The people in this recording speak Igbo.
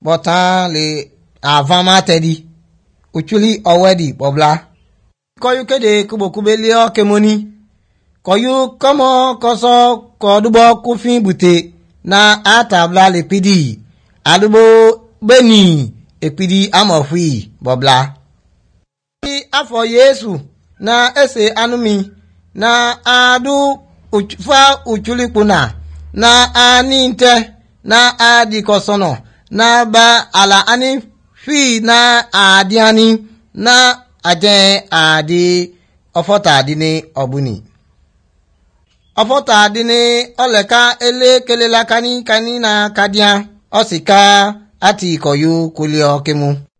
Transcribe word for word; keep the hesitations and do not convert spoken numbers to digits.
botan le avama tedi uchuli already bobla koyu kede kubo kubelio kemoni koyu komo koso kodubo kufin bute na atabla le pidi adubo beni epidi amofui bobla afọ Yesu na ese anumi na adu ufa uchulikuna na aninte na adikosono na ba ala ani fi na adiani na aje adi ofota adini obuni ofota adini oleka ele kelela kani kani na kadia osika ati koyu kulio kemu